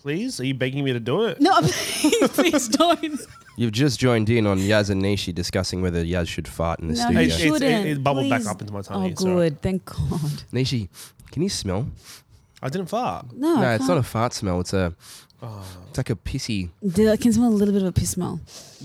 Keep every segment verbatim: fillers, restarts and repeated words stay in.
Please? Are you begging me to do it? No, please, please don't. You've just joined in on Yaz and Nishi discussing whether Yaz should fart in the No, studio. you It, it's- shouldn't. it, it bubbled Please. back up into my Oh, tummy. It's all right. good. Thank God. Nishi, can you smell? I didn't fart. No, no, I it's can't. not a fart smell. It's a, Oh. it's like a pissy. Dude, I can smell a little bit of a piss smell.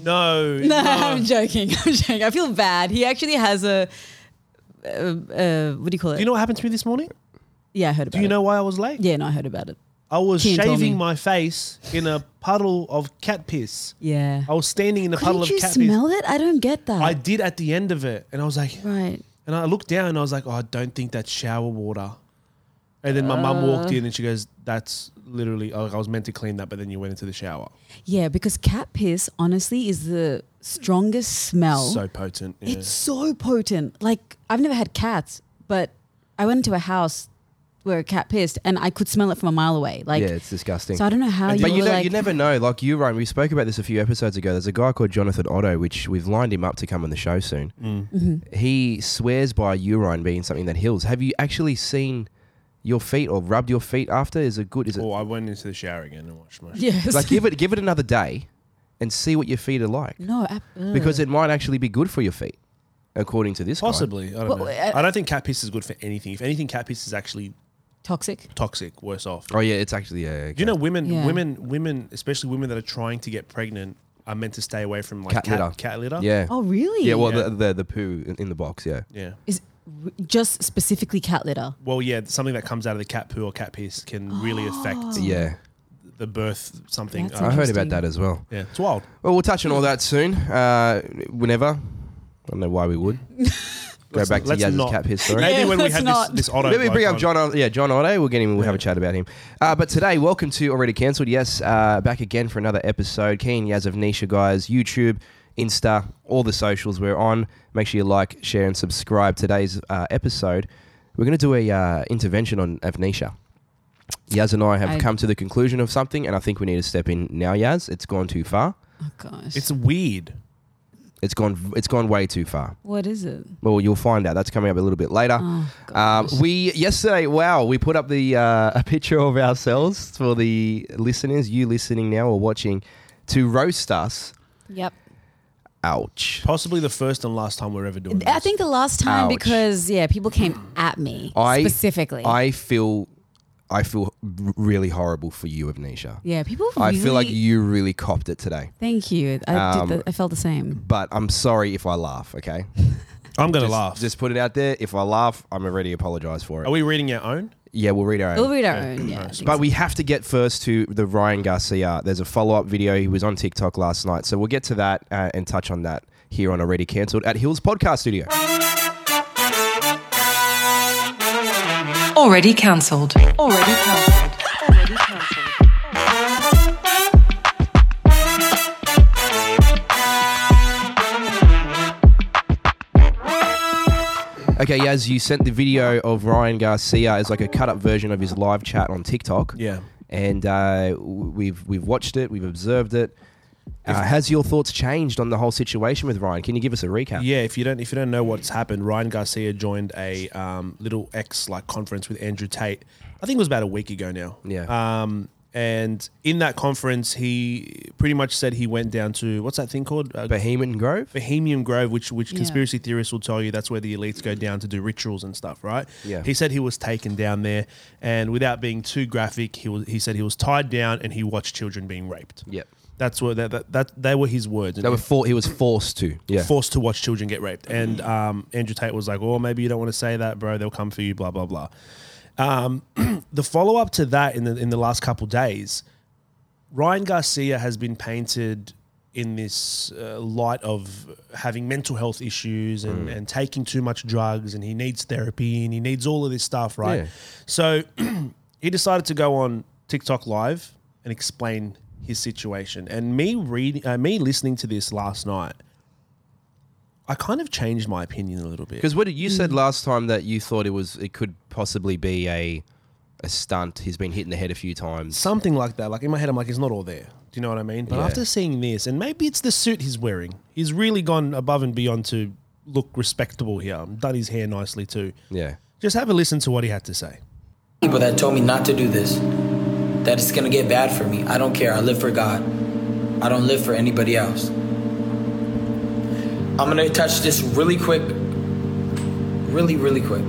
No. No, I'm joking. I'm joking. I feel bad. He actually has a, uh, uh, what do you call it? Do you know what happened to me this morning? yeah, I heard about Do you it. know why I was late? Yeah, no, I heard about it. I was Kian told me. shaving my face in a puddle of cat piss. Yeah. I was standing in a puddle Couldn't of you cat smell it? I don't get that. piss. I did at the end of it, and I was like, right. and I looked down, and I was like, oh, I don't think that's shower water. And then my mum walked in, and she goes, "That's literally. Oh, I was meant to clean that, but then you went into the shower. Yeah, because cat piss, honestly, is the strongest smell. So potent. Yeah. It's so potent. Like, I've never had cats, but I went into a house where a cat pissed, and I could smell it from a mile away. Like, yeah, it's disgusting. so I don't know how you But were you, know, like, you never know. Like you, Ryan, we spoke about this a few episodes ago. There's a guy called Jonathan Otto, which we've lined him up to come on the show soon. Mm. Mm-hmm. He swears by urine being something that heals. Have you actually seen your feet or rubbed your feet after? Is it good? Is it Oh, I went into the shower again and washed my. yes. like give it give it another day and see what your feet are like, no, ap- ugh. because it might actually be good for your feet, according to this guy. Possibly. I don't Well, know. uh, I don't think cat piss is good for anything. If anything, cat piss is actually toxic. toxic. Worse off. Oh yeah, it's actually yeah. Okay. Do you know women, Yeah. women, women, especially women that are trying to get pregnant, are meant to stay away from like Cat cat, litter. cat litter. Yeah. Oh, really? Yeah. Well, Yeah. The, the the poo in, in the box. Yeah. Yeah. Is r- just specifically cat litter. Well, yeah, something that comes out of the cat poo or cat piss can really affect Yeah. the birth something. That's I Uh, heard interesting. about that as well. yeah, it's wild. Well, we'll touch on all that soon. Uh, whenever. I don't know why we would. Go Let's- back to let's Yaz's not. cat piss story. Maybe Yeah, when we let's had not. this, this Otto. Maybe bring bloke up on. John. O- Yeah, John Otto. We'll get him. We'll have a Yeah. chat about him. Uh, but today, welcome to Already Cancelled. Yes, uh, back again for another episode. Keen Yaz of Nisha, guys. YouTube, Insta, all the socials we're on. Make sure you like, share, and subscribe. Today's uh, episode, we're going to do a uh, intervention on Avnisha. Yaz and I have I- come to the conclusion of something, and I think we need to step in now. Yaz, it's gone too far. Oh gosh. It's weird. It's gone. It's gone way too far. what is it? Well, you'll find out. That's coming up a little bit later. Oh Um, gosh. we yesterday, wow, we put up the uh, a picture of ourselves for the listeners, you listening now or watching, to roast us. yep. Ouch. Possibly the first and last time we're ever doing this. I think the last time Ouch. because yeah, people came at me I- specifically. I feel, I feel r- really horrible for you, Avnisha. yeah, people. I feel like really- you really copped it today. Thank you. I Um, did. The, I felt the same. But I'm sorry if I laugh. Okay. I'm going to Just, laugh. just put it out there. If I laugh, I'm already apologise for it. Are we reading our own? yeah, we'll read our own. We'll read our yeah. own. Yeah. I Nice. think But so. we have to get first to the Ryan Garcia. There's a follow-up video. He was on TikTok last night. So we'll get to that uh, and touch on that here on Already Cancelled at Hills Podcast Studio. Already cancelled. Already cancelled. Already cancelled. Okay, Yaz, you sent the video of Ryan Garcia as like a cut-up version of his live chat on TikTok. Yeah. And uh, w- we've we've watched it. We've observed it. Uh, has your thoughts changed on the whole situation with Ryan? Can you give us a recap? Yeah, if you don't if you don't know what's happened, Ryan Garcia joined a um, little X like conference with Andrew Tate. I think it was about a week ago now. Yeah. Um, and in that conference, he pretty much said he went down to what's that thing called? Uh, Bohemian Grove? Bohemian Grove, which which Yeah. conspiracy theorists will tell you that's where the elites go down to do rituals and stuff, right? Yeah. He said he was taken down there, and without being too graphic, he was he said he was tied down and he watched children being raped. Yep. That's what that that, that they were his words. They were for, he was forced to. Yeah. Forced to watch children get raped. And um, Andrew Tate was like, "Oh, maybe you don't want to say that, bro. They'll come for you." Blah blah blah. Um, the follow up to that in the in the last couple days, Ryan Garcia has been painted in this uh, light of having mental health issues and, and taking too much drugs, and he needs therapy and he needs all of this stuff, right? Yeah. So he decided to go on TikTok Live and explain his situation. And me reading, uh, me listening to this last night, I kind of changed my opinion a little bit. Because what did you said last time that you thought it was it could possibly be a a stunt. He's been hit in the head a few times. Something like that. Like in my head, I'm like, it's not all there. Do you know what I mean? But Yeah. after seeing this, and maybe it's the suit he's wearing, he's really gone above and beyond to look respectable here. Done his hair nicely too. Yeah. Just have a listen to what he had to say. People that told me not to do this, that it's gonna get bad for me. I don't care. I live for God. I don't live for anybody else. I'm gonna touch this really quick. Really, really quick.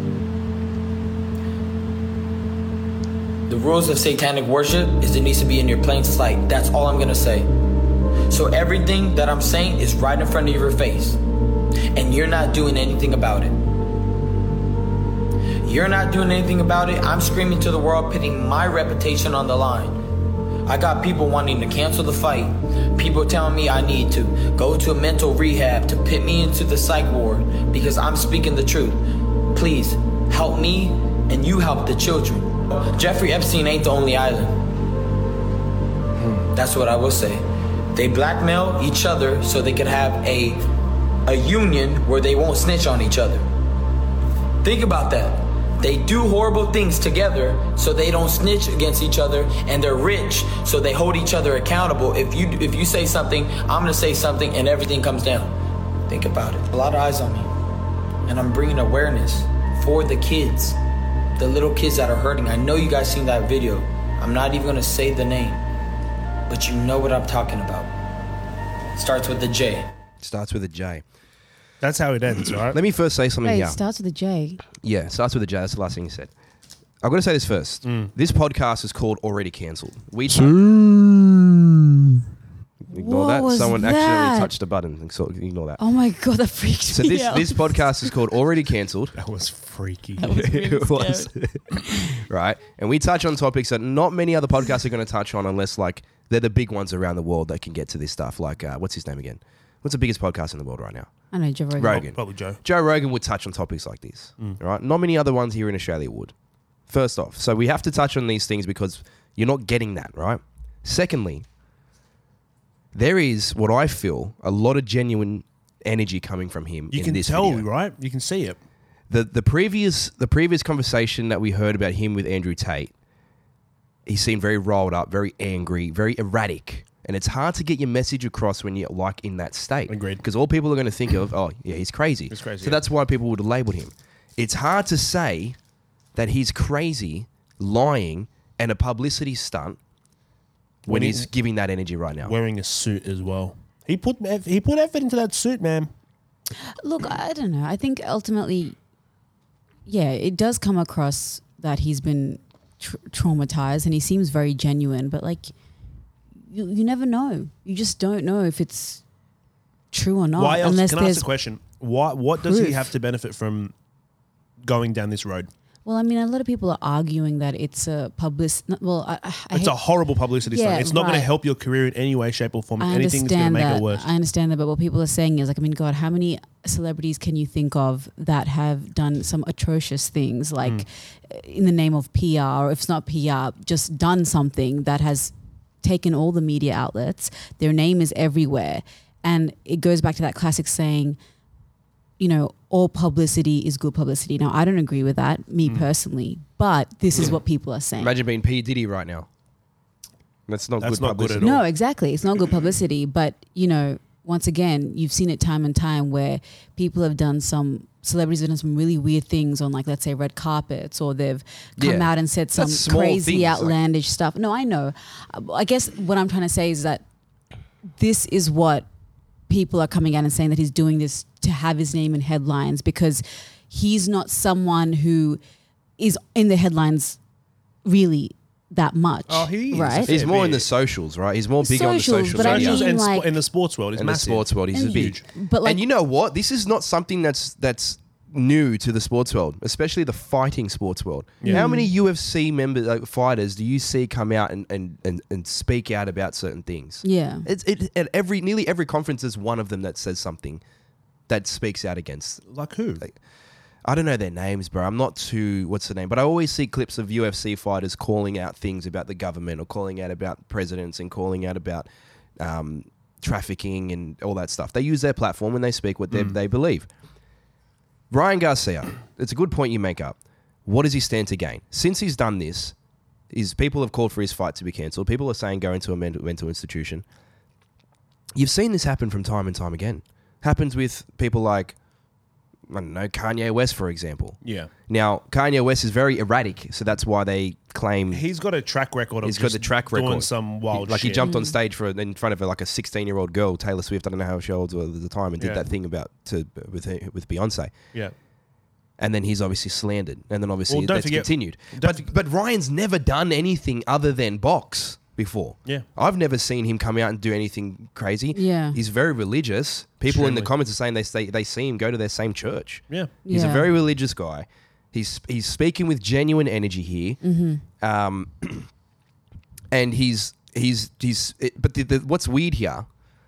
The rules of satanic worship is it needs to be in your plain sight. That's all I'm gonna say. So everything that I'm saying is right in front of your face. And you're not doing anything about it. You're not doing anything about it. I'm screaming to the world, putting my reputation on the line. I got people wanting to cancel the fight. People telling me I need to go to a mental rehab to put me into the psych ward because I'm speaking the truth. Please help me and you help the children. Jeffrey Epstein ain't the only island. That's what I will say. They blackmail each other so they can have a a union where they won't snitch on each other. Think about that. They do horrible things together so they don't snitch against each other, and they're rich so they hold each other accountable. If you if you say something, I'm gonna say something, and everything comes down. Think about it. A lot of eyes on me, and I'm bringing awareness for the kids, the little kids that are hurting. I know you guys seen that video. I'm not even gonna say the name, but you know what I'm talking about. Starts with the J. Starts with a J. That's how it ends, right? Let me first say something Wait, here. it starts with a J. Yeah, starts with a J. That's the last thing you said. I've got to say this first. Mm. This podcast is called Already Cancelled. We t- ignore What that. was Someone that? actually touched a button. So ignore that. Oh my God, that freaked So me this out. this podcast is called Already Cancelled. That was freaky. That was really It was. Right? And we touch on topics that not many other podcasts are going to touch on unless like they're the big ones around the world that can get to this stuff. Like, uh, what's his name again? What's the biggest podcast in the world right now? I know, Joe Rogan. Rogan. Probably Joe. Joe Rogan would touch on topics like this, right? Not many other ones here in Australia would. First off, so we have to touch on these things because you're not getting that, right? Secondly, there is what I feel a lot of genuine energy coming from him. You in can this tell, video. right? You can see it. The the previous the previous conversation that we heard about him with Andrew Tate, he seemed very riled up, very angry, very erratic. And it's hard to get your message across when you're like in that state. Agreed. Because all people are going to think of, oh, yeah, he's crazy. He's crazy, So yeah. that's why people would have labeled him. It's hard to say that he's crazy, lying, and a publicity stunt when, When he- he's giving that energy right now. Wearing a suit as well. He put eff- he put effort into that suit, man. Look, I don't know. I think ultimately, yeah, it does come across that he's been tr- traumatized and he seems very genuine, but like, you, you never know. You just don't know if it's true or not. Why else? Unless Can I ask there's, a question? Why? What does he proof. have to benefit from going down this road? well, I mean, a lot of people are arguing that it's a public. Well, I, I It's hate, a horrible publicity Yeah, stunt. It's not going to right. help your career in any way, shape, or form. If I anything, it's going to understand make that. it worse. I understand that, but what people are saying is like, I mean, God, how many celebrities can you think of that have done some atrocious things, like Mm. in the name of P R, or if it's not P R, just done something that has taken all the media outlets. Their name is everywhere, and it goes back to that classic saying, you know, all publicity is good publicity. Now, I don't agree with that, me Mm. personally, but this is what people are saying. Imagine being P. Diddy right now. That's not That's good not good at publicity. all. No, exactly. It's not good publicity. But, you know, once again, you've seen it time and time where people have done some, celebrities have done some really weird things on, like, let's say red carpets, or they've come Yeah. out and said some That's small crazy, things, like- outlandish stuff. No, I know. I guess what I'm trying to say is that this is what people are coming out and saying, that he's doing this to have his name in headlines, because he's not someone who is in the headlines really that much. Oh, he is. right? He's more in the bit. socials, right? He's more big on the Socials, social but I media. Socials mean, and spo- like- in the sports world, he's in the massive. sports world, he's And- huge. But like, And you know what? This is not something that's that's new to the sports world, especially the fighting sports world. Yeah. How many U F C members, like fighters, do you see come out and, and, and, and speak out about certain things? yeah. It's it at every nearly every conference there's one of them that says something that speaks out against. Like who? Like, I don't know their names, bro. I'm not too what's the name, but I always see clips of U F C fighters calling out things about the government, or calling out about presidents, and calling out about um, trafficking and all that stuff. They use their platform when they speak what they they believe. Ryan Garcia, it's a good point you make up. What does he stand to gain? Since he's done this, is people have called for his fight to be cancelled. People are saying go into a mental, mental institution. You've seen this happen from time and time again. Happens with people like I don't know, Kanye West, for example. Yeah. Now, Kanye West is very erratic, so that's why they claim He's got a track record of he's got just the track doing record. some wild like shit. he jumped on stage for in front of a, like a sixteen-year-old girl, Taylor Swift. I don't know how she old was at the time, and did Yeah. that thing about to with with Beyonce. Yeah. And then he's obviously slandered, and then obviously Well, don't that's forget- continued. don't But forget- but Ryan's never done anything other than box before. Yeah. I've never seen him come out and do anything crazy. Yeah. He's very religious. People in the Extremely. comments are saying they say they see him go to their same church. Yeah. He's a Yeah. very religious guy. He's he's speaking with genuine energy here, Mm-hmm. um, and he's he's he's. It, but the, the, what's weird here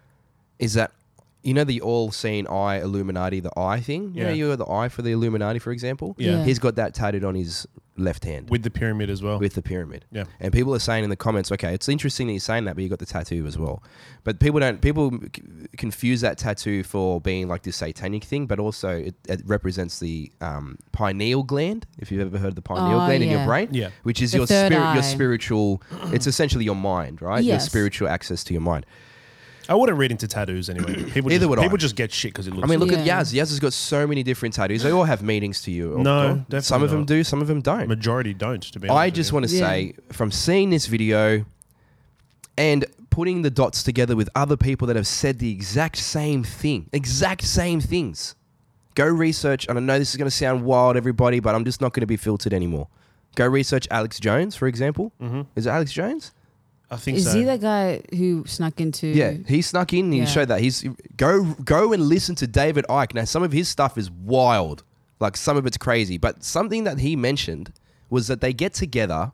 is that you know the all-seeing eye Illuminati, the eye thing. You know, Yeah. you have the eye for the Illuminati, for example. Yeah. Yeah. He's got that tattooed on his left hand With the pyramid as well. with the pyramid. Yeah. And people are saying in the comments, okay, it's interesting that you're saying that, but you got the tattoo as well. But people don't, people c- confuse that tattoo for being like this satanic thing, but also it, it represents the um, pineal gland. If you've ever heard of the pineal Oh, gland in your yeah. brain, Yeah. which is The your third spirit, eye. your spiritual. It's essentially your mind, right? Your Yes. spiritual access to your mind. I wouldn't read into tattoos anyway. People Either just, would I. people just get shit because it looks I mean, look good. at Yeah. Yaz. Yaz has got so many different tattoos. They all have meanings to you. No, Or- definitely Some of them not. do. Some of them don't. Majority don't, to be honest. I with just you. want to Yeah. say, from seeing this video and putting the dots together with other people that have said the exact same thing, exact same things, go research. And I know this is going to sound wild, everybody, but I'm just not going to be filtered anymore. Go research Alex Jones, for example. Mm-hmm. Is it Alex Jones? I think Is so. he the guy who snuck into? Yeah, he snuck in and he Yeah. showed that. He's go go and listen to David Icke. Now, some of his stuff is wild, like some of it's crazy. But something that he mentioned was that they get together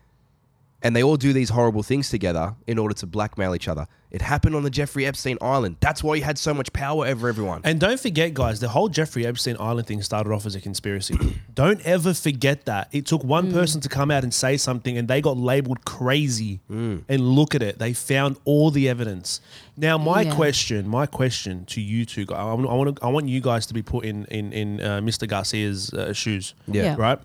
and they all do these horrible things together in order to blackmail each other. It happened on the Jeffrey Epstein Island. That's why he had so much power over everyone. And don't forget, guys, the whole Jeffrey Epstein Island thing started off as a conspiracy. Don't ever forget that. It took one person to come out and say something and they got labeled crazy. And look at it. They found all the evidence. Now, my Yeah. question, my question to you two guys, I want, I want, I want you guys to be put in, in, in uh, Mister Garcia's uh, shoes. Yeah. Yeah. Right?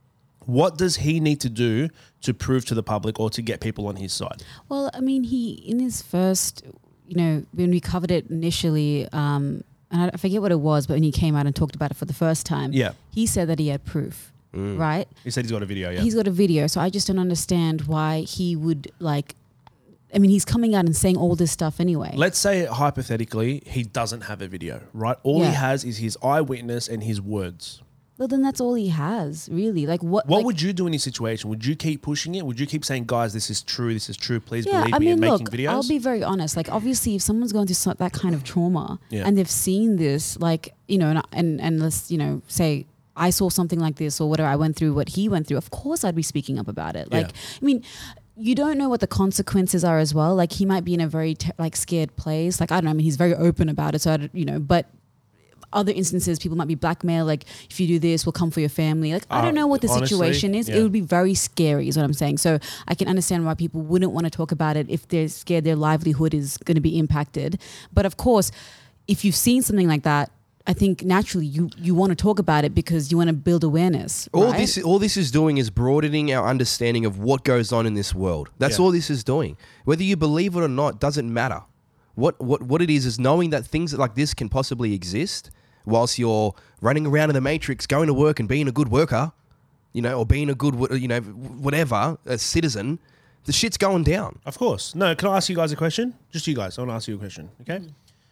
What does he need to do to prove to the public or to get people on his side? Well, I mean, he in his first, you know, when we covered it initially, um, and I forget what it was, but when he came out and talked about it for the first time, Yeah. he said that he had proof, right? He said he's got a video, yeah. He's got a video, so I just don't understand why he would like. I mean, he's coming out and saying all this stuff anyway. Let's say hypothetically he doesn't have a video, right? All he Yeah. has is his eyewitness and his words. Well, then that's all he has, really. Like what? What like, would you do in this situation? Would you keep pushing it? Would you keep saying, guys, this is true, this is true, please Yeah, believe I me, mean, and making look, videos? I'll be very honest. Like, obviously, if someone's going through so- that kind of trauma Yeah. and they've seen this, like, you know, and, and and let's, you know, say I saw something like this or whatever, I went through what he went through, of course I'd be speaking up about it. Like, Yeah. I mean, you don't know what the consequences are as well. Like, he might be in a very, te- like, scared place. Like, I don't know, I mean, he's very open about it. So, I don't, you know, but other instances, people might be blackmailed. Like, if you do this, we'll come for your family. Like, I Uh, don't know what the honestly, situation is. yeah. It would be very scary, is what I'm saying. So I can understand why people wouldn't want to talk about it if they're scared their livelihood is going to be impacted. But of course, if you've seen something like that, I think naturally you you want to talk about it because you want to build awareness. All right? this, all this is doing is broadening our understanding of what goes on in this world. That's Yeah. all this is doing. Whether you believe it or not doesn't matter. What what what it is is knowing that things like this can possibly exist, whilst you're running around in the matrix, going to work and being a good worker, you know, or being a good, wh- you know, whatever, a citizen. The shit's going down. Of course. No, can I ask you guys a question? Just you guys. I want to ask you a question, okay?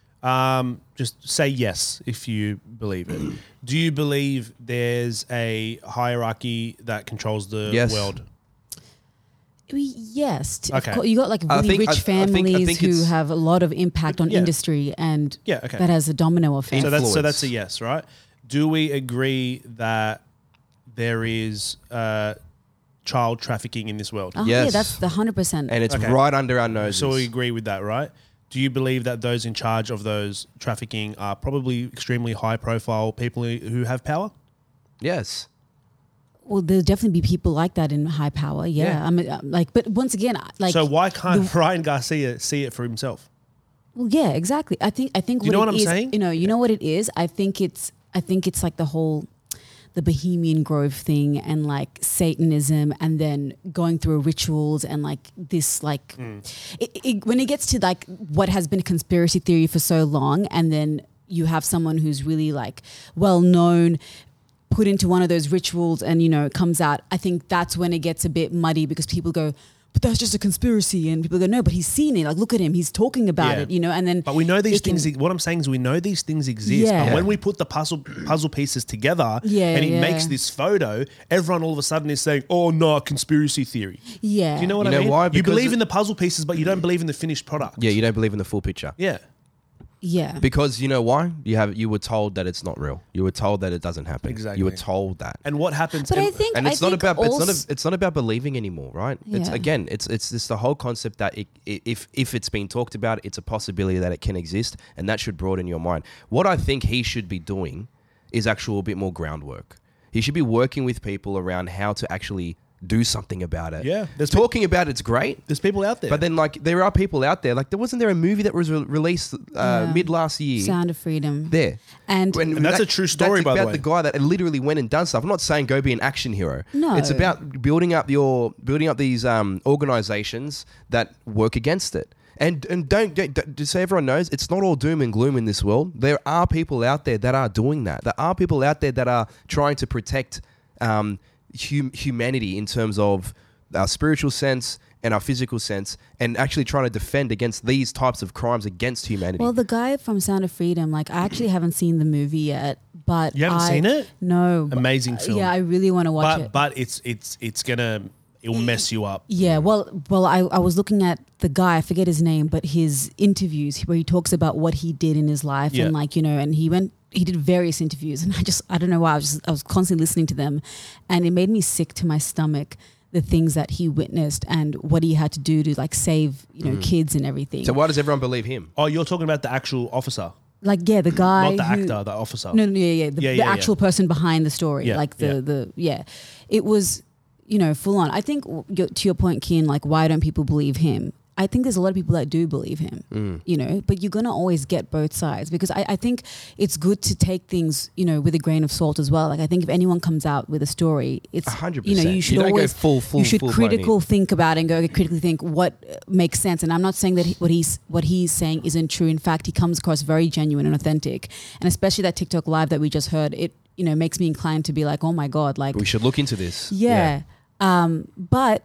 Um, just say yes if you believe it. Do you believe there's a hierarchy that controls the Yes. world? I mean, yes, t- of Okay. course, you got like I really think- rich I- I think- I families think who it's- have a lot of impact on Yeah. industry, and Yeah, okay. that has a domino effect. So that's so Influence. that's a yes, right? Do we agree that there is uh, child trafficking in this world? Oh, yeah, Yes. that's the hundred percent. And it's Okay. right under our noses. So we agree with that, right? Do you believe that those in charge of those trafficking are probably extremely high profile people who who have power? yes. Well, there'll definitely be people like that in high power. Yeah, Yeah. I mean, uh, like, but once again, I- like, so why can't Ryan Garcia see it for himself? well, yeah, exactly. I think I think Do you know what what it I'm is- saying? You know, you know what it is. I think it's I think it's like the whole the Bohemian Grove thing and like Satanism, and then going through rituals and like this like Mm. it, it, when it gets to like what has been a conspiracy theory for so long, and then you have someone who's really like well known, put into one of those rituals, and you know it comes out. I think that's when it gets a bit muddy because people go, but that's just a conspiracy, and people go, no, but he's seen it. Like, look at him, he's talking about Yeah. it, you know. And then, But we know these it can- things. What I'm saying is, we know these things exist. Yeah. And when we put the puzzle puzzle pieces together, Yeah, and it yeah. makes this photo, everyone all of a sudden is saying, "Oh no, conspiracy theory." yeah, Do you know what You I know mean? why? You Because believe it- in the puzzle pieces, but you don't believe in the finished product. Yeah, you don't believe in the full picture. Yeah. yeah, Because you know why? You have you were told that it's not real. You were told that it doesn't happen. Exactly. You were told that. And what happens? but and- I think, and it's I not think about it's not also- a, it's not about believing anymore, right? It's Yeah. again, it's it's this the whole concept that it, i if if it's been talked about, it's a possibility that it can exist, and that should broaden your mind. What I think he should be doing is actual a bit more groundwork. He should be working with people around how to actually do something about it. Yeah, there's talking about it's great. There's people out there. But then, like, there are people out there. Like, there wasn't there a movie that was re- released uh, Yeah. mid last year? Sound of Freedom. There. And When And that's a true story, that's by the about way. the guy that literally went and done stuff. I'm not saying go be an action hero. No. It's about building up your building up these um, organizations that work against it. And and don't, don't, don't just so everyone knows, it's not all doom and gloom in this world. There are people out there that are doing that. There are people out there that are trying to protect um, hum- humanity in terms of our spiritual sense and our physical sense, and actually trying to defend against these types of crimes against humanity. well, the guy from Sound of Freedom, like I actually haven't seen the movie yet, but You haven't I- seen it? No, but- Amazing film. Yeah, I really want to watch but it. but it's it's it's gonna it'll mess you up. Yeah, well, well, I, I was looking at the guy, I forget his name, but his interviews where he talks about what he did in his life, Yeah. and like you know, and he went, he did various interviews, and I just, I don't know why, I was just, I was constantly listening to them, and it made me sick to my stomach. The things that he witnessed and what he had to do to like save, you know, kids and everything. so why does everyone believe him? Oh, you're talking about the actual officer, Like, yeah, the guy, not the who- actor, the officer. No, no, yeah, yeah, the, Yeah, the yeah, yeah. actual person behind the story, Yeah, like the yeah. the yeah, it was, you know, full on. I think w- your- to your point, Kian, like, why don't people believe him? I think there's a lot of people that do believe him, Mm. you know, but you're gonna always get both sides because I, I think it's good to take things, you know, with a grain of salt as well. Like, I think if anyone comes out with a story, it's A hundred you know, percent. you should You don't go always full- full- you should full-blown critical in. think about it and go okay, critically think what uh, makes sense. And I'm not saying that he, what he's what he's saying isn't true. In fact, he comes across very genuine and authentic. And especially that TikTok live that we just heard, it you know makes me inclined to be like, oh my god, like We should look into this. yeah. Um, but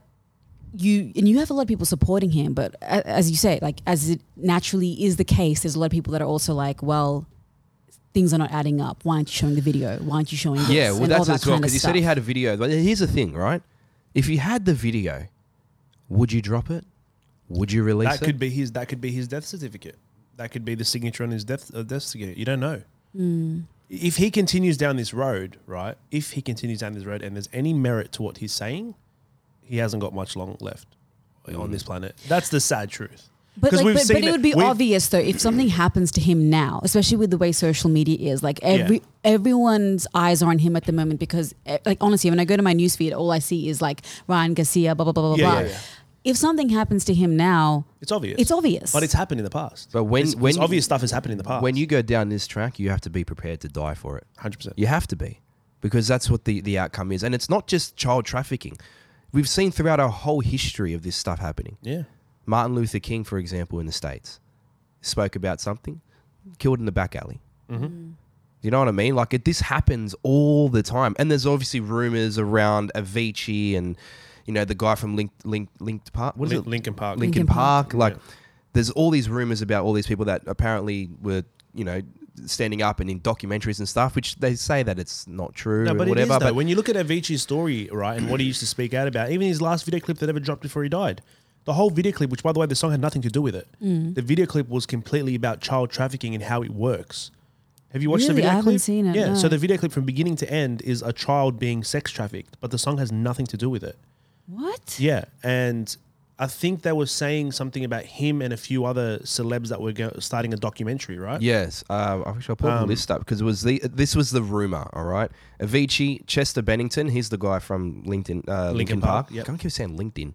you and you have a lot of people supporting him, but a- as you say, like as it naturally is the case, there's a lot of people that are also like, well, things are not adding up. Why aren't you showing the video? Why aren't you showing this? Yeah, well, and all that's that as well kind of because you said he stuff. had a video. But here's the thing, right? If you had the video, would you drop it? Would you release That it? could be his. That could be his death certificate. That could be the signature on his death uh, death certificate. You don't know. Hmm. If he continues down this road, right? If he continues down this road, and there's any merit to what he's saying, he hasn't got much long left on this planet. That's the sad truth. But, 'Cause like, we've but, but seen it it- would be we've- obvious though if something happens to him now, especially with the way social media is. Like every Yeah. everyone's eyes are on him at the moment because, eh, like honestly, when I go to my newsfeed, all I see is like Ryan Garcia, blah blah blah blah Yeah, blah. yeah, yeah. If something happens to him now, It's obvious. It's obvious. But it's happened in the past. But when- It's- when it's you- obvious stuff has happened in the past. When you go down this track, you have to be prepared to die for it. one hundred percent. You have to be, because that's what the, the outcome is. And it's not just child trafficking. We've seen throughout our whole history of this stuff happening. Yeah. Martin Luther King, for example, in the States, spoke about something, killed in the back alley. Mm-hmm. You know what I mean? Like, it, this happens all the time. And there's obviously rumors around Avicii and, you know, the guy from Link, Link, Linked Park. What is Lin- it? Linkin Park. Linkin, Linkin Park. Park. Like, Yeah. there's all these rumors about all these people that apparently were, you know, standing up and in documentaries and stuff, which they say that it's not true No, and but whatever. it is, though. but When you look at Avicii's story, right, and what he used to speak out about, even his last video clip that ever dropped before he died, the whole video clip, which, by the way, the song had nothing to do with it. Mm. The video clip was completely about child trafficking and how it works. Have you watched the Really? video I haven't clip? seen it, Yeah, no. so the video clip from beginning to end is a child being sex trafficked, but the song has nothing to do with it. what? Yeah, and I think they were saying something about him and a few other celebs that were go- starting a documentary, right? Yes, uh, I wish I pulled the Um, list up because it was the this was the rumor. All right, Avicii, Chester Bennington, he's the guy from LinkedIn, uh, Linkin, Linkin Park. Park, yep. I can't keep saying LinkedIn.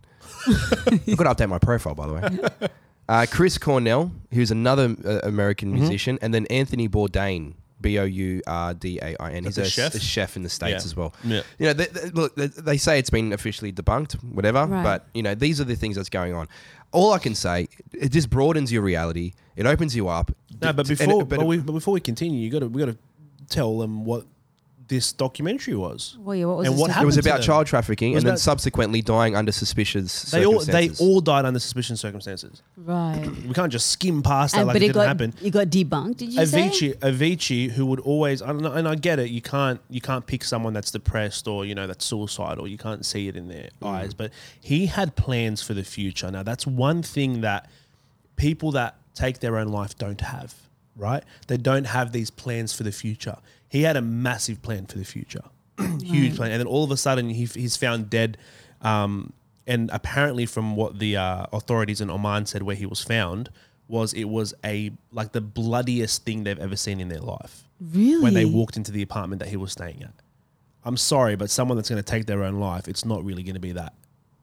I've got to update my profile, by the way. Uh, Chris Cornell, who's another uh, American Mm-hmm. musician, and then Anthony Bourdain, B O U R D A I N. He's That's a, a chef? a chef in the States Yeah. as well. Yeah. You know, they, they, look, they, they say it's been officially debunked, whatever, Right. but, you know, these are the things that's going on. All I can say, it just broadens your reality. It opens you up. No, but And it- before, but but, it- we, but before we continue, you got to we got to tell them what this documentary was. Well, yeah, what was And this what doc- It was happened to about them? child trafficking It was and then about- subsequently dying under suspicious They all they circumstances. all died under suspicious circumstances. Right. We can't just skim past that And, like but it it didn't got happen. it got debunked. Did you say? Avicii, Avicii, who would always, I don't know, and I get it. You can't, you can't pick someone that's depressed or you know that's suicidal. You can't see it in their Mm. eyes. But he had plans for the future. Now that's one thing that people that take their own life don't have. Right? They don't have these plans for the future. He had a massive plan for the future, huge plan, and then all of a sudden he, he's found dead. Um, and apparently, from what the uh, authorities in Oman said, where he was found was it was a like the bloodiest thing they've ever seen in their life. Really? When they walked into the apartment that he was staying at. I'm sorry, but someone that's going to take their own life, it's not really going to be that.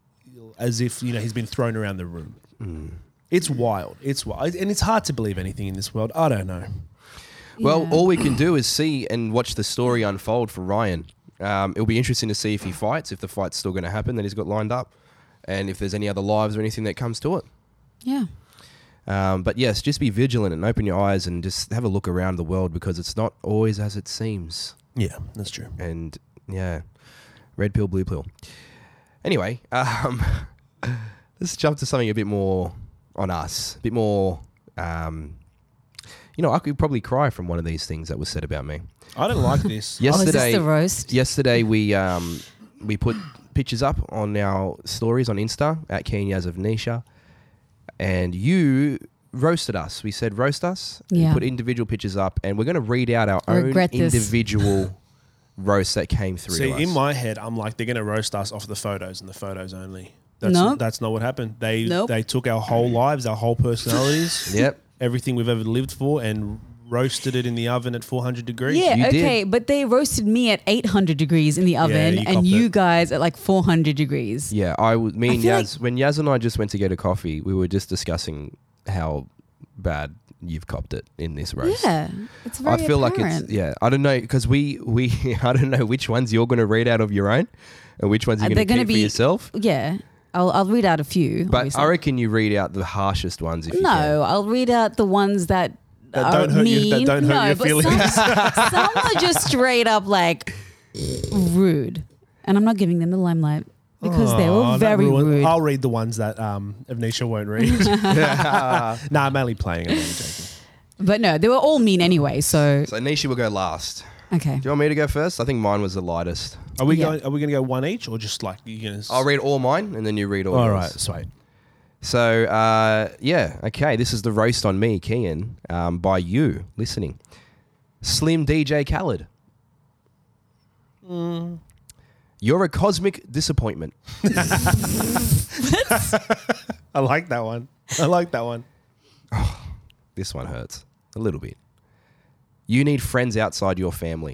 As if you know he's been thrown around the room. It's wild. It's wild, and it's hard to believe anything in this world. I don't know. Well, Yeah. all we can do is see and watch the story unfold for Ryan. Um, it'll be interesting to see if he fights, if the fight's still going to happen that he's got lined up, and if there's any other lives or anything that comes to it. Yeah. Um, but yes, just be vigilant and open your eyes and just have a look around the world because it's not always as it seems. Yeah, that's true. And yeah, red pill, blue pill. Anyway, um, let's jump to something a bit more on us, a bit more. Um, you know, I could probably cry from one of these things that was said about me. I don't like this. Yesterday, Oh, is this the roast? yesterday we um, we put pictures up on our stories on Insta at Kenyas of Nisha, and you roasted us. We said roast us. We Yeah. put individual pictures up, and we're going to read out our I own regret this. individual roast that came through. See, to us. in my head, I'm like, they're going to roast us off the photos and the photos only. That's, Nope. that's not what happened. They Nope. they took our whole lives, our whole personalities, Yep. everything we've ever lived for, and roasted it in the oven at four hundred degrees. Yeah, You did. okay, but they roasted me at eight hundred degrees in the oven, you and copped you it. guys at like four hundred degrees. Yeah, I w- me I and feel Yaz, when Yaz and I just went to get a coffee, we were just discussing how bad you've copped it in this roast. Yeah, it's very I feel apparent. like it's yeah. I don't know because we we I don't know which ones you're going to read out of your own, and which ones Uh, you're they're going to gonna keep for be- yourself. Yeah, I'll I'll read out a few. But obviously. I reckon you read out the harshest ones if you no, can. I'll read out the ones that, That are don't hurt mean. you- that don't hurt no, your but feelings. Some, some are just straight up like rude, and I'm not giving them the limelight because they Aw, were that very ruined- rude. I'll read the ones that um, Avnisha won't read. nah, I'm only playing. I'm only joking. But no, they were all mean anyway. So So Nisha will go last. okay, Do you want me to go first? I think mine was the lightest. Are we Yeah. going? Are we going to go one each, or just like you going to? I'll read all mine and then you read all All yours. right, sweet. So, uh, yeah, okay. This is the roast on me, Kian, um, by you listening. Slim D J Khaled. You're a cosmic disappointment. I like that one. I like that one. This one hurts a little bit. You need friends outside your family.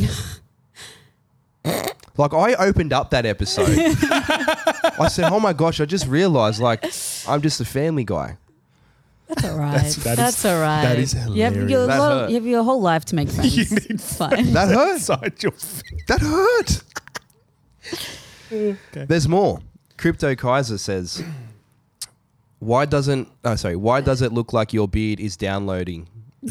Like, I opened up that episode. I said, oh my gosh, I just realized, like, I'm just a family guy. that's all right. That's- That's, that is- all right. that is You have, your That lo- hurt. you have your whole life to make friends. You need It's fine. That hurt. Inside your face. That hurt. There's more. Crypto Kaiser says, why doesn't, oh, sorry, why does it look like your beard is downloading?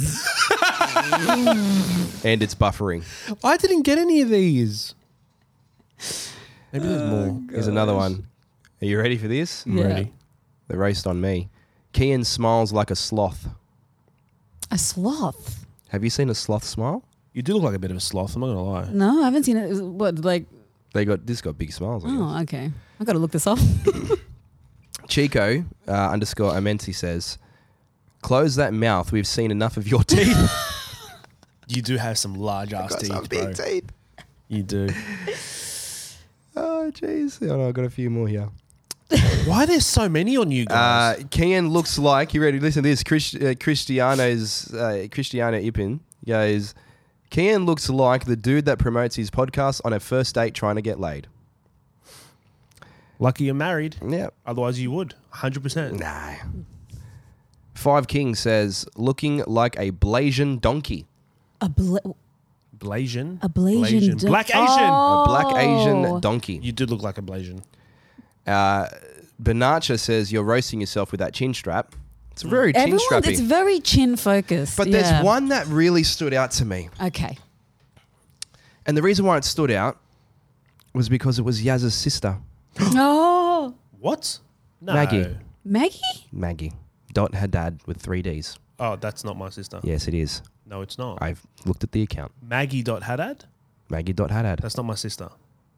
And it's buffering. I didn't get any of these. Maybe there's more. Here's another one. Are you ready for this? I'm Yeah. ready. The roast on me. Kian smiles like a sloth. A sloth. Have you seen a sloth smile? You do look like a bit of a sloth. I'm not gonna lie. No, I haven't seen it. Is it What like? They got this got big smiles. I guess. Oh, okay. I got to look this up. Chico uh, underscore Amensi says, "Close that mouth. We've seen enough of your teeth." You do have some large ass Got teeth, some bro. big teeth. You do. Oh, jeez. Oh, no, I've got a few more here. Why are there so many on you Uh, guys? Kian looks like, you ready? Listen to this. Chris, uh, Cristiano's, uh, Cristiano Ipin goes, Kian looks like the dude that promotes his podcast on a first date trying to get laid. Lucky you're married. Yeah. Otherwise, you would. one hundred percent. Nah. Five King says, looking like a Blasian donkey. a bla- Blasian. a Blasian. do- Black Asian. Oh. A black Asian donkey. You did look like a Blasian. Uh, Benacha says, you're roasting yourself with that chin strap. It's very chin Everyone, strappy. it's very chin focused. But yeah. there's one that really stood out to me. Okay. And the reason why it stood out was because it was Yaz's sister, Oh, What? No. Maggie. Maggie? Maggie. Dot Haddad with three Ds. Oh, that's not my sister. Yes, it is. No, it's not. I've looked at the account. Maggie dot Haddad? Maggie dot Haddad. That's not my sister.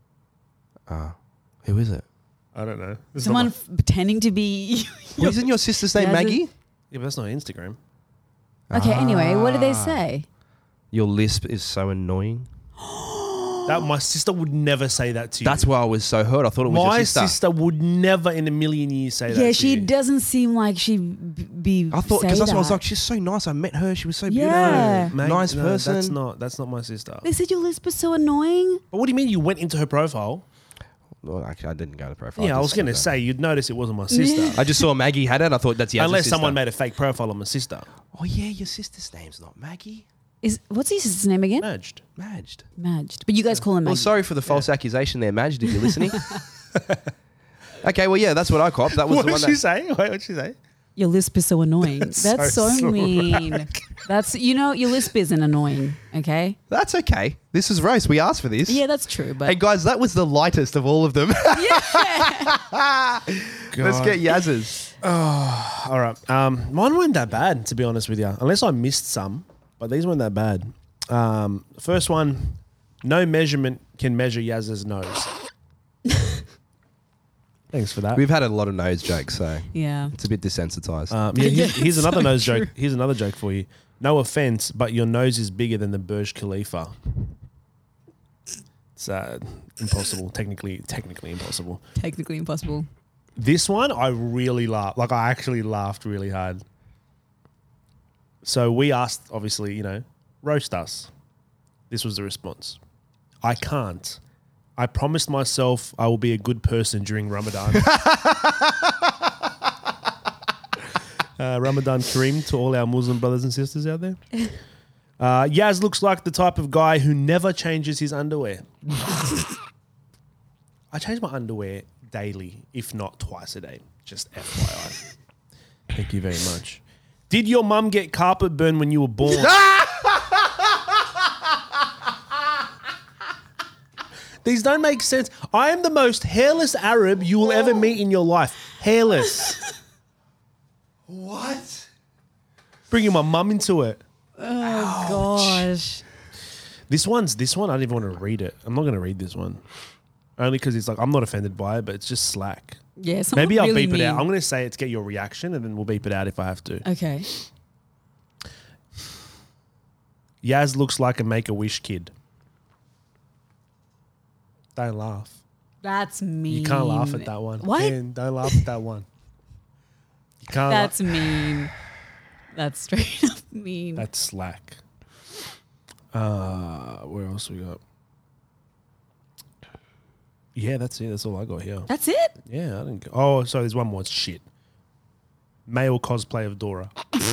Who is it? I don't know. That's Someone not f- pretending to be. Well, isn't your sister's name Yaz's- Maggie? my, yeah, but that's not Instagram. Okay, anyway, what did they Ah. say? Your lisp is so annoying. That my sister would never say that to you. That's why I was so hurt. I thought it was my your sister. sister would never in a million years say that. Yeah, to she you. doesn't seem like she'd b- be. I thought say because that's why I was that. like, she's so nice. I met her. She was so beautiful. Yeah. Mag- nice no, person. That's not. That's not my sister. They said your lisp is so annoying. But what do you mean you went into her profile? Well, actually, I didn't go to profile. Yeah, I was just going to said say you'd notice it wasn't my sister. that. I just saw Maggie Haddad. I thought that's Yaz's Unless sister. someone made a fake profile on my sister. Oh yeah, your sister's name's not Maggie. Is what's his sister's name again? Madged. Madged. Madged. But you guys call him Well, Maggie. sorry for the false accusation there, Madged, if you're listening. Okay, well, yeah, that's what I copped. That was What the did one she that... say? Wait, what did she say? Your lisp is so annoying. That's That's, so so, mean. That's you know your lisp isn't annoying. Okay. That's okay. This is roast. We asked for this. Yeah, that's true. But Hey, guys, that was the lightest of all of them. Let's get Yaz's. All right. Um, mine weren't that bad, to be honest with you. Unless I missed some, but these weren't that bad. Um, first one, no measurement can measure Yaz's nose. Thanks for that. We've had a lot of nose jokes, so yeah. it's a bit desensitized. Um, yeah, here's, here's So another nose true. joke. Here's another joke for you. No offense, but your nose is bigger than the Burj Khalifa. It's uh, impossible. Technically, technically impossible. Technically impossible. This one, I really laughed. Like, I actually laughed really hard. So we asked, obviously, you know, roast us. This was the response. I can't. I promised myself I will be a good person during Ramadan. uh, Ramadan Kareem to all our Muslim brothers and sisters out there. Uh, Yaz looks like the type of guy who never changes his underwear. I change my underwear daily, if not twice a day. Just F Y I. Thank you very much. Did your mum get carpet burn when you were born? These don't make sense. I am the most hairless Arab you will ever meet in your life. Hairless. What? Bringing my mum into it. Oh gosh. This one's this one. I don't even want to read it. I'm not going to read this one, only because it's like I'm not offended by it, but it's just slack. Yeah. someone Maybe I'll really beep it out. mean. I'm going to say it to get your reaction, and then we'll beep it out if I have to. Okay. Yaz looks like a Make-A-Wish kid. Don't laugh. That's mean. You can't laugh at that one. What? Man, don't laugh at that one. You can't. That's la- mean. That's straight up mean. That's slack. Uh, where else we got? Yeah, that's it. That's all I got here. That's it? Yeah, I didn't. Go. Oh, sorry. There's one more. It's shit. Male cosplay of Dora.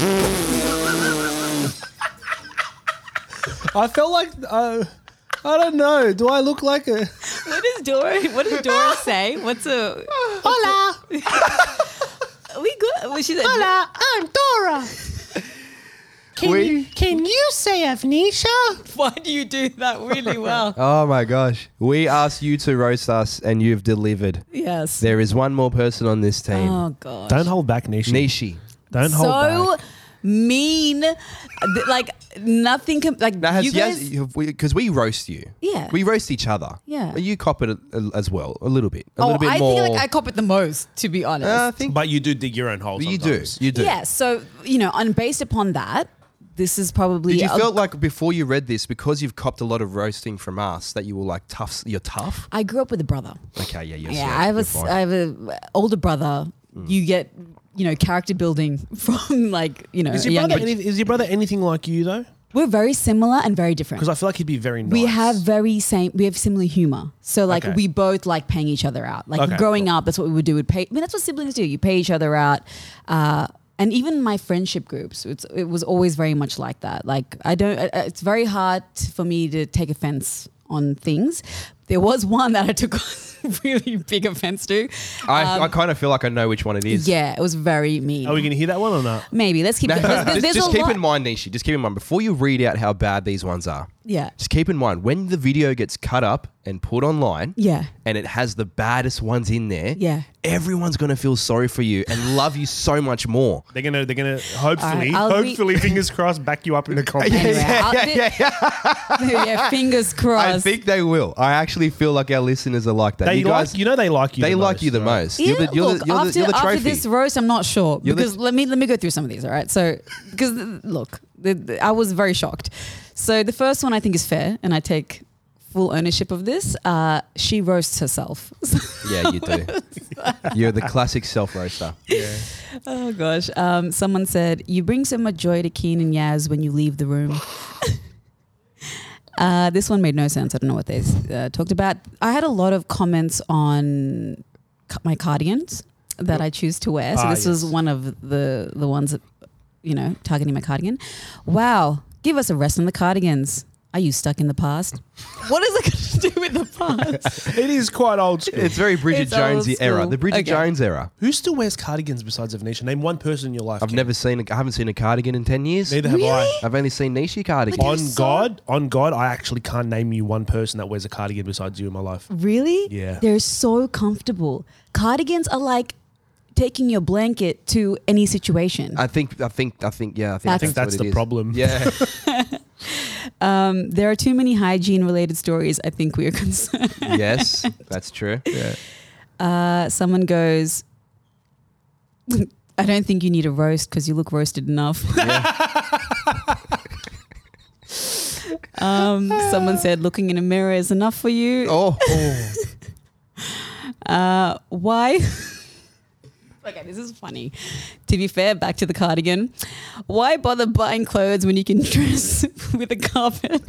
I felt like uh, I don't know. Do I look like a? What does Dora what does Dora say? What's a Hola, we good? Well, she's like, hola. I'm Dora. Can We- you can you say Avnisha? why do you do that really well? Oh my gosh. We asked you to roast us and you've delivered. Yes. There is one more person on this team. Oh god. Don't hold back, Nishi. Nishi. Don't hold so back. mean. Th- Like nothing com- like That has you guys because we, roast you. Yeah. We roast each other. Yeah. You cop it a- as well, a little bit. A Oh, little bit I more. feel like I cop it the most, to be honest. Uh, I think But you do dig your own hole. you do. sometimes. You do. Yeah, so you know, and based upon that, this is probably Did you a- feel like before you read this, because you've copped a lot of roasting from us, that you were like tough? You're tough. I grew up with a brother. Okay. Yeah. Yes. yeah, yeah, I have a you're s- fine. I have a older brother. You get you know character building from like you know Is a your, young brother age. any, is your brother anything like you though? We're very similar and very different. Because I feel like he'd be very nice. We have very same. We have similar humor. So like Okay. we both like paying each other out. Like Okay, growing cool. up, that's what we would do. Would pay. I mean, that's what siblings do. You pay each other out. Uh, and even my friendship groups, it's, it was always very much like that. Like I don't. uh, It's very hard for me to take offense on things. there was one that I took really big offense to. I, Um, I kind of feel like I know which one it is. Yeah, it was very mean. Are we going to hear that one or not? Maybe let's keep. No, There's, there's, just there's just a keep lot. in mind, Nishi, just keep in mind, before you read out how bad these ones are, Yeah, just keep in mind, when the video gets cut up and put online yeah, and it has the baddest ones in there, yeah. everyone's going to feel sorry for you and love you so much more. They're gonna, they're gonna hopefully, Alright, I'll re- hopefully, fingers crossed, back you up in the comments. Anyway, I'll- yeah, yeah. yeah, fingers crossed. I think they will. I actually feel like our listeners are like that. They you guys, like, you know, they like you. they the like most, you the right? most. Yeah, You're the, you're look, the, you're after, the, you're the after trophy. this roast, I'm not sure You're the- because let me let me go through some of these. All right, so because look, the, the, I was very shocked. So the first one I think is fair, and I take full ownership of this. Uh, she roasts herself. Yeah, you do. You're the classic self-roaster. Oh gosh. Um, someone said, you bring so much joy to Keen and Yaz when you leave the room. uh, this one made no sense. I don't know what they uh, talked about. I had a lot of comments on ca- my cardigans that I choose to wear. So Ah, this was yes. one of the, the ones that, you know, targeting my cardigan. Wow. Give us a rest on the cardigans. Are you stuck in the past? What is it got to do with the past? It is quite old school. It's very Bridget It's old Jonesy era. school. The Bridget Okay. Jones era. Who still wears cardigans besides Avnisha? Name one person in your life. I've Ken. never seen. A, I haven't seen a cardigan in ten years. Neither have Really? I. I've only seen Nishi cardigans. But On so- God, on God, I actually can't name you one person that wears a cardigan besides you in my life. Really? Yeah. They're so comfortable. Cardigans are like taking your blanket to any situation. I think. I think. I think. Yeah. I think. I I think that's what the it is. problem. Yeah. Um, there are too many hygiene related stories. I think we are concerned. Yes, that's true. Yeah. Uh, someone goes, I don't think you need a roast because you look roasted enough. um, someone said, looking in a mirror is enough for you. Oh. Uh, why? Okay, this is funny. To be fair, back to the cardigan. Why bother buying clothes when you can dress with a carpet?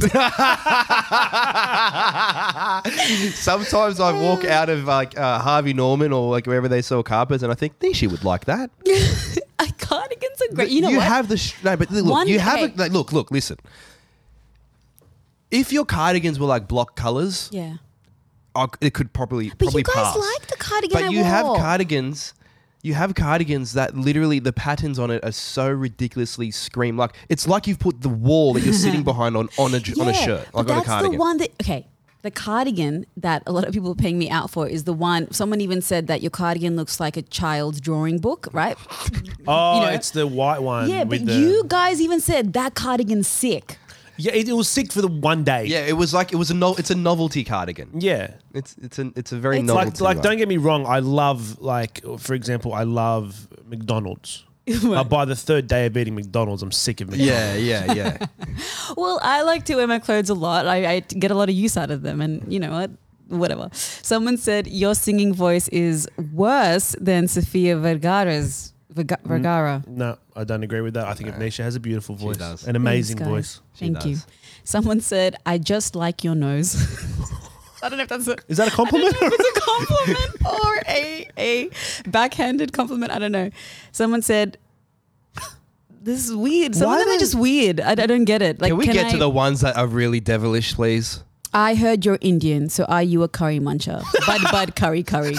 Sometimes I walk out of like uh, Harvey Norman or like wherever they sell carpets, and I think Nishi would like that. Uh, Cardigans are great. You know you what? have the sh- no, but look, One- you have okay. it. Like, look, look, listen. If your cardigans were like block colors, yeah. I, it could probably But probably you guys pass. like the cardigan But I you have wore. cardigans. You have cardigans that literally the patterns on it are so ridiculously scream like it's like you've put the wall that you're sitting behind on on a on a Yeah, shirt but like on a that's cardigan. the one that okay. The cardigan that a lot of people are paying me out for is the one. Someone even said that your cardigan looks like a child's drawing book, right? Oh, You know? it's the white one. yeah, but with the, you guys even said that cardigan's sick. Yeah, it, it was sick for the one day. Yeah, it was like it was a no, it's a novelty cardigan. Yeah. It's it's an it's a very It's novelty. Like, like, one. don't get me wrong. I love, like, for example, I love McDonald's. Uh, by the third day of eating McDonald's, I'm sick of McDonald's. Yeah, yeah, yeah. Well, I like to wear my clothes a lot. I, I get a lot of use out of them, and you know what? Whatever. Someone said your singing voice is worse than Sofia Vergara's. Verga- Vergara. No, I don't agree with that. I think Avnisha has a beautiful voice, does. an amazing Thanks, guys. voice. She Thank you. does. Someone said, I just like your nose. I don't know if that's a, Is that a compliment? it's a compliment or a, a backhanded compliment. I don't know. Someone said, this is weird. Some Why of them are does- just weird. I, I don't get it. Like, Can we get I, to the ones that are really devilish, please? I heard you're Indian, so are you a curry muncher? Bud, bud, curry, curry.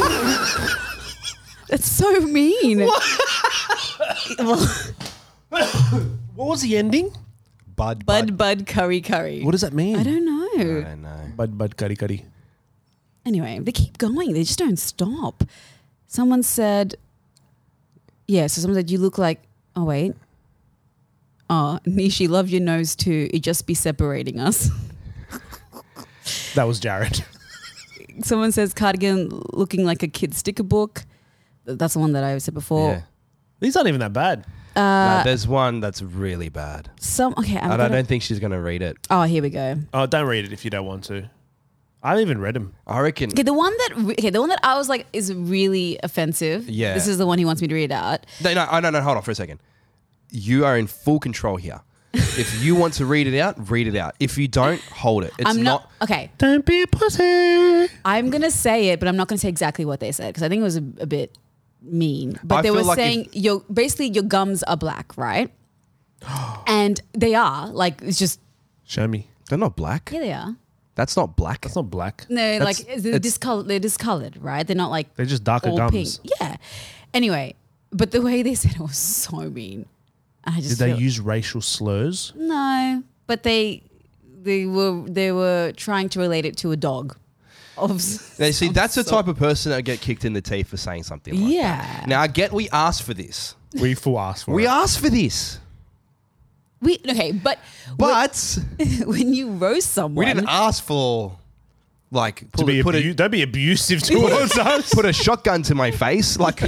That's so mean. Well, What was the ending? Bud, bud, bud, curry, curry. What does that mean? I don't know. I don't know. Bud, bud, curry, curry. Anyway, they keep going. They just don't stop. Someone said, yeah, so someone said, you look like, oh, wait. Oh, Nishi, love your nose too. It just be separating us. That was Jared. Someone says, cardigan looking like a kid's sticker book. That's the one that I said before. Yeah. These aren't even that bad. Uh, no, there's one that's really bad. some, okay. I'm And I gonna- don't think she's going to read it. oh, here we go. Oh, don't read it if you don't want to. I haven't even read them. I reckon. Okay, the one that re- okay, the one that I was like is really offensive. Yeah. This is the one he wants me to read out. No, no, no, no, hold on for a second. You are in full control here. If you want to read it out, read it out. If you don't, hold it. It's I'm not, not, okay. Don't be a pussy. I'm gonna say it, but I'm not gonna say exactly what they said because I think it was a, a bit mean. But I they feel were like saying your basically your gums are black, right? And they are like it's just Show me. They're not black. yeah, they are. That's not black. That's not black. No, That's- like they're it's- discolored. They're discolored, right? They're not like They're just darker all gums. pink. Yeah. Anyway, but the way they said it was so mean. I just Did they feel- use racial slurs? No, but they they were they were trying to relate it to a dog. Of Now, see, some that's the sort. type of person that get kicked in the teeth for saying something like Yeah. that. Now, I get we asked for this. We full asked for We it. asked for this. We okay, but But when you roast someone, we didn't ask for, like, To pull, be put, abu- a, don't be abusive towards us. put a shotgun to my face. Like,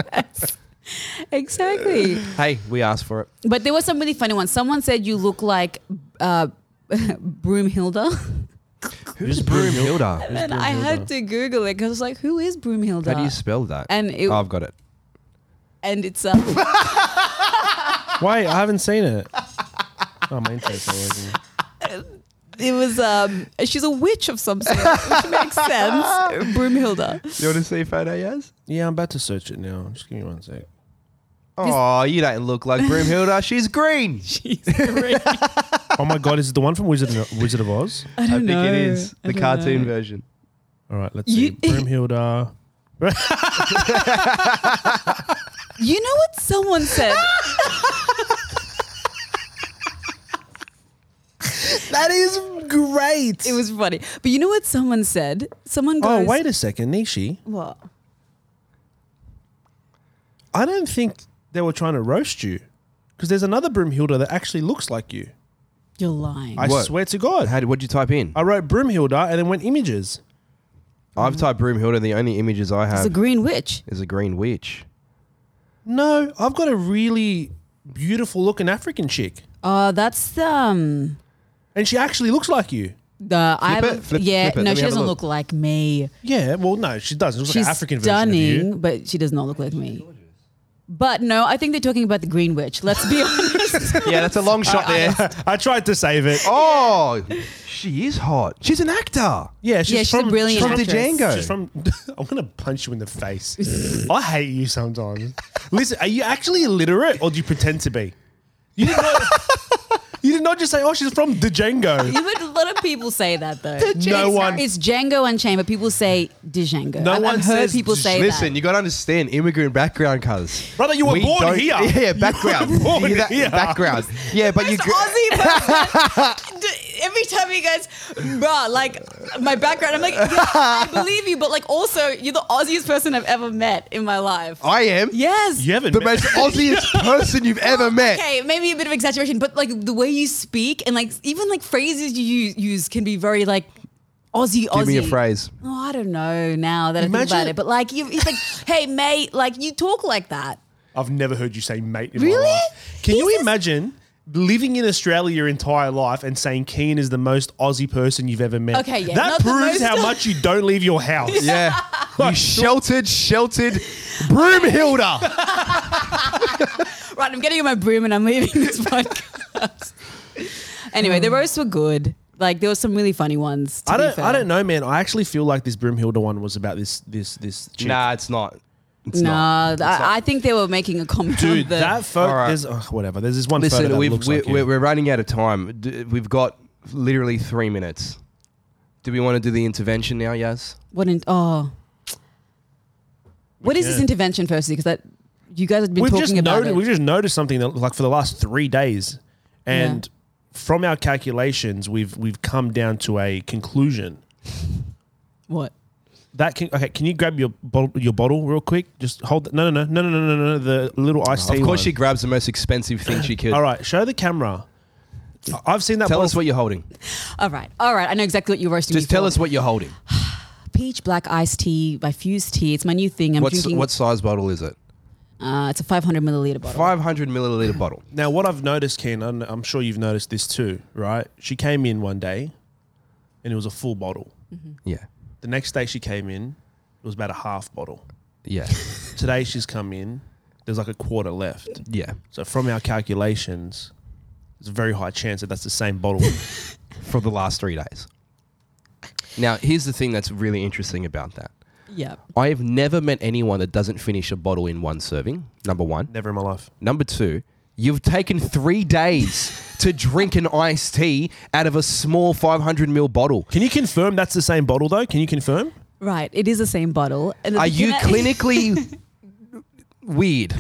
exactly. hey, we asked for it. But there were some really funny ones. Someone said you look like uh, Broomhilda. Who's Broomhilda? And I had to Google it because I was like, who is Broomhilda? How do you spell that? And it- oh, I've got it. and it's uh, Wait, I haven't seen it. Oh, my internet's not working. it was um, she's a witch of some sort, which makes sense. Broomhilda. You want to see a photo, Yaz? Yeah, I'm about to search it now. Just give me one sec. Oh, you don't look like Broomhilda. She's green. She's great. Oh my God, is it the one from Wizard of, Wizard of Oz? I I don't think know. it is I the don't cartoon know. version. All right, let's You- see. Broomhilda. You know what someone said? That is great. It was funny. But you know what someone said? Someone goes, Oh, wait a second, Nishi. What? I don't think they were trying to roast you because there's another Broomhilda that actually looks like you. You're lying. I What? swear to God. How did, what'd you type in? I wrote Broomhilda and then went images. I've typed Broomhilda. The only images I it's have a green witch. is a green witch. No, I've got a really beautiful looking African chick. Uh, that's the um, And she actually looks like you. the I it, haven't- flip- yeah, flip it. no, Let me she have a doesn't look. look like me. Yeah, well, no, she doesn't. She looks She's like an African version of you. stunning, but she does not look like me. But no, I think they're talking about the green witch. Let's be honest. Yeah, that's a long shot there. I tried to save it. Oh, she is hot. She's an actor. Yeah, she's Yeah, she's a from, brilliant she's from actress. Django. She's from. I'm gonna punch you in the face. I hate you sometimes. Listen, are you actually illiterate or do you pretend to be? You did not. You did not just say, "Oh, she's from Django." Yeah, but a lot of people say that though. No one. It's Django Unchained, but people say Django. No I've, one I've heard says people say Listen, that. you got to understand immigrant background, cuz. Brother, you were born don't- here. Yeah, background. You were born You hear that? here. Background. Yeah, but you. This Aussie person, d- every time he goes, bruh, like my background, I'm like, yeah, I believe you, but like also, you're the Aussiest person I've ever met in my life. I am Yes. You haven't the met- most Aussiest person you've ever met. Okay, maybe a bit of exaggeration, but like the way you speak and like even like phrases you use, use can be very like Aussie, Aussie. Give me a phrase. Oh, I don't know now that I think Imagine- about it, but like you, it's like, hey mate, like you talk like that. I've never heard you say mate in Really? my life. Can He you says- imagine living in Australia your entire life and saying Keen is the most Aussie person you've ever met? Okay, yeah, That not the proves most- how much you don't leave your house. Yeah. You sheltered, sheltered Broomhilda. Right, I'm getting on my broom and I'm leaving this podcast. Anyway, the roasts were good. Like there were some really funny ones. To I be don't. fair. I don't know, man. I actually feel like this Broomhilda one was about this. This. This. Chick. Nah, it's not. It's Nah, not. I, I think they were making a comment on Dude, the. that photo. All right. There's oh, whatever. There's this one photo Listen, that we've, looks we're, like you. we're, we're running out of time. D- We've got literally three minutes. Do we want to do the intervention now, Yaz? what in, oh. What is this can. intervention, firstly? Because that you guys have been We've talking just about noticed. it. We've just noticed something that, like for the last three days, and from our calculations, we've we've come down to a conclusion. What? That can, okay. Can you grab your bottle, your bottle real quick? Just hold. No, no, no, no, no, no, no, no. The little iced tea. Of course, one. she grabs the most expensive thing she could. All right, show the camera. I- I've seen that. Tell bottle us what you're holding. All right, all right. I know exactly what you're roasting. Just me tell for. us what you're holding. Peach black iced tea by Fuse Tea. It's my new thing. I'm What's, drinking. what size bottle is it? Uh, it's a five hundred milliliter bottle. five hundred milliliter bottle. Now, what I've noticed, Ken, I'm, I'm sure you've noticed this too, right? She came in one day, and it was a full bottle. Yeah. The next day she came in, it was about a half bottle. Yeah. Today she's come in, there's like a quarter left. Yeah. So from our calculations, there's a very high chance that that's the same bottle. For the last three days. Now, here's the thing that's really interesting about that. Yeah. I have never met anyone that doesn't finish a bottle in one serving, number one. Never in my life. Number two, You've taken three days to drink an iced tea out of a small five hundred milliliter bottle. Can you confirm that's the same bottle though? Can you confirm? Right. It is the same bottle. And Are you clinically weird?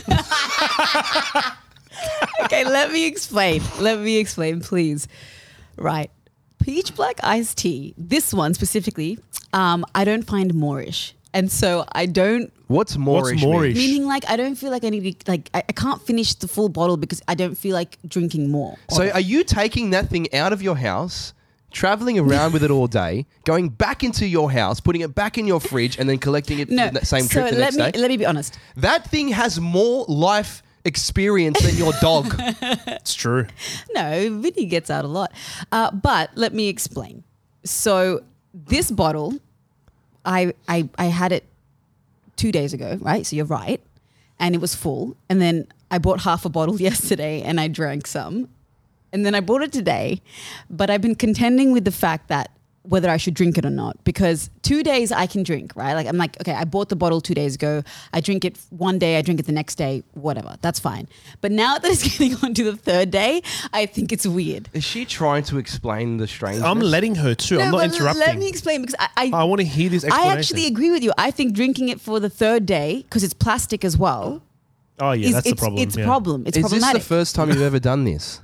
Okay, let me explain. Let me explain, please. Right. Peach black iced tea, this one specifically, um, I don't find Moorish. And so I don't... What's Moorish? What's Moorish? mean? Meaning like I don't feel like I need to... Like I, I can't finish the full bottle because I don't feel like drinking more. So are you taking that thing out of your house, traveling around with it all day, going back into your house, putting it back in your fridge, and then collecting it No, for the same so trip the let next me, day? Let me be honest. That thing has more life experience than your dog. It's true. No, Vinny gets out a lot. Uh, but let me explain. So this bottle, I, I I had it two days ago, right? So you're right. And it was full. And then I bought half a bottle yesterday and I drank some. And then I bought it today. But I've been contending with the fact that whether I should drink it or not, because two days I can drink, right? Like I'm like, okay, I bought the bottle two days ago. I drink it one day, I drink it the next day, whatever. That's fine. But now that it's getting on to the third day, I think it's weird. Is she trying to explain the strangeness? I'm letting her too. I'm No, not but interrupting. Let me explain because I I, I want to hear this explanation. I actually agree with you. I think drinking it for the third day, because it's plastic as well, Oh yeah, is that's the it's, problem. it's a yeah. problem. It's Is this problematic. the first time you've ever done this?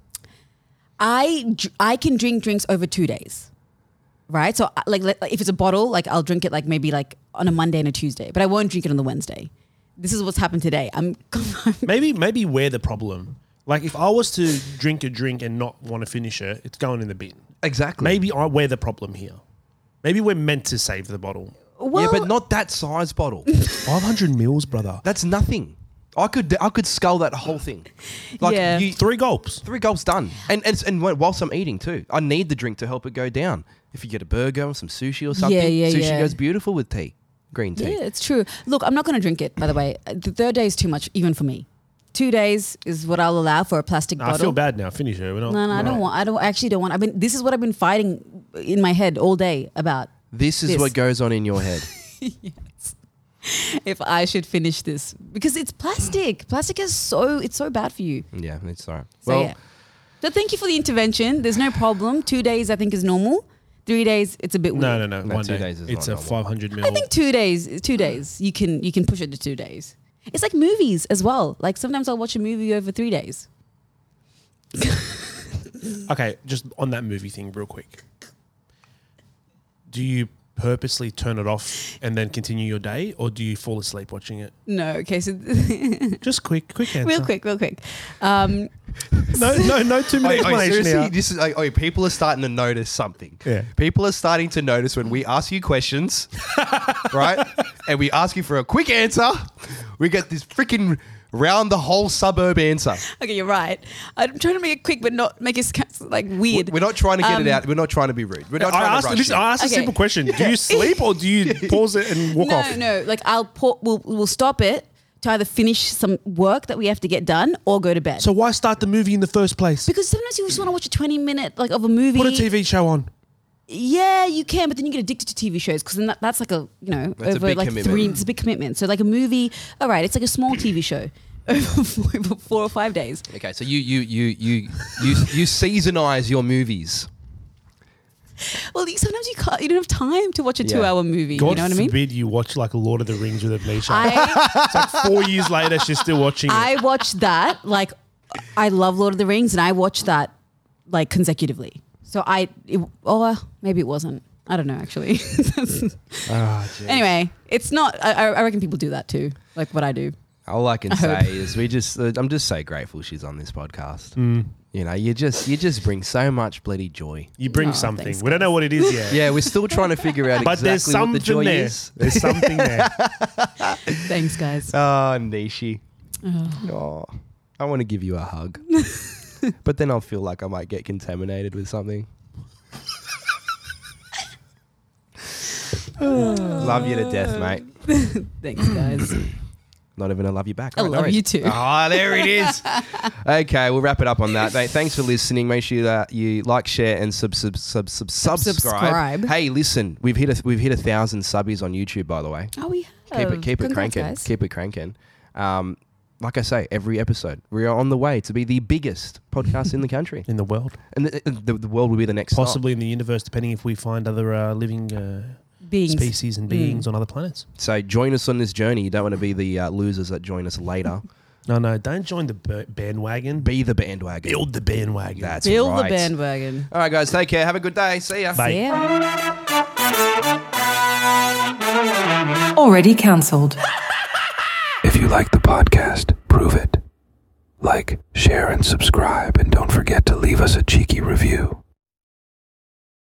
I dr- I can drink drinks over two days, right? So uh, like, like if it's a bottle, like I'll drink it like maybe like on a Monday and a Tuesday, but I won't drink it on the Wednesday. This is what's happened today. I'm Maybe maybe we're the problem. Like if I was to drink a drink and not want to finish it, it's going in the bin. Exactly. Maybe I, we're the problem here. Maybe we're meant to save the bottle. well, yeah, but not that size bottle. five hundred mils, brother. That's nothing. I could I could scull that whole thing. Like Yeah. you, Three gulps. three gulps done. And and and whilst I'm eating too, I need the drink to help it go down. If you get a burger or some sushi or something, Yeah, yeah, sushi yeah. goes beautiful with tea, green tea. yeah, it's true. Look, I'm not going to drink it. By the way, the third day is too much, even for me. Two days is what I'll allow for a plastic Nah, bottle. I feel bad now. Finish it. We're not, No, no, I don't want. I don't I actually don't want. I've been. This is what I've been fighting in my head all day about. This is This. what goes on in your head. If I should finish this because it's plastic. Plastic is so it's so bad for you. Yeah, it's all right. So Well, yeah. So thank you for the intervention. There's no problem. Two days I think is normal. Three days it's a bit weird. No, no, no. No, One two day. days is It's not a normal. five hundred mil. I think two days. Two days you can you can push it to two days. It's like movies as well. Like sometimes I'll watch a movie over three days. Okay, just on that movie thing, real quick. Do you purposely turn it off and then continue your day, or do you fall asleep watching it? No. Okay. So Just quick, quick answer. real quick, real quick. Um, No, no, no. Two minute explanation seriously, now. this is oh, oh, people are starting to notice something. Yeah. People are starting to notice when we ask you questions, right? And we ask you for a quick answer, we get this freaking round the whole suburb answer. okay, you're right. I'm trying to make it quick, but not make it sc- like weird. We're not trying to get Um, it out. We're not trying to be rude. We're not I trying asked, to rush listen, you. I asked a Okay. simple question. Do you sleep or do you pause it and walk no, off? no. Like I'll put. We'll we'll stop it to either finish some work that we have to get done or go to bed. So why start the movie in the first place? because sometimes you just want to watch a twenty minute like of a movie. Put a T V show on. Yeah, you can, but then you get addicted to T V shows because then that, that's like a you know That's a over big like commitment. three. It's a big commitment. So like a movie, all right, it's like a small T V show over four, over four or five days. Okay, so you you you you you you seasonize your movies. Well, you- sometimes you can't. You don't have time to watch a Yeah. two-hour movie. God you know what I mean? forbid you watch like Lord of the Rings with Amnesia. I It's like four years later, she's still watching it. I watched that. Like, I love Lord of the Rings, and I watched that like consecutively. So I, it, oh, maybe it wasn't. I don't know actually. Oh, Anyway, it's not. I, I reckon people do that too, like what I do. All I can I say hope. is we just uh, I'm just so grateful she's on this podcast. You know, you just you just bring so much bloody joy. You bring Oh, something. thanks, we don't know what it is yet. Yeah, we're still trying to figure out But exactly there's what something the joy there. is. There's something there. Thanks, guys. Oh, Nishi. Oh. Oh, I want to give you a hug. But then I'll feel like I might get contaminated with something. Love you to death, mate. Thanks, guys. Not even a love you back. I All right, no love worries. you too. Oh, there it is. Okay, we'll wrap it up on that. Mate, thanks for listening. Make sure that you like, share, and sub sub sub sub subscribe. Subscribe. Hey, listen, we've hit a we've hit a thousand subbies on YouTube, by the way. Oh, we Keep have. it keep it Congrats, cranking. guys. Keep it cranking. Um, like I say, every episode, we are on the way to be the biggest podcast in the country. In the world. And the, the, the world will be the next stop. Possibly in the universe, depending if we find other uh, living uh, Beings. species and beings on other planets. So join us on this journey. You don't want to be the uh, losers that join us later. No, no, don't join the b- bandwagon. Be the bandwagon. Build the bandwagon. That's Build right. the bandwagon. All right, guys. Take care. Have a good day. See ya. Bye. See ya. Already cancelled. If you like the podcast, prove it. Like, share, and subscribe, and don't forget to leave us a cheeky review.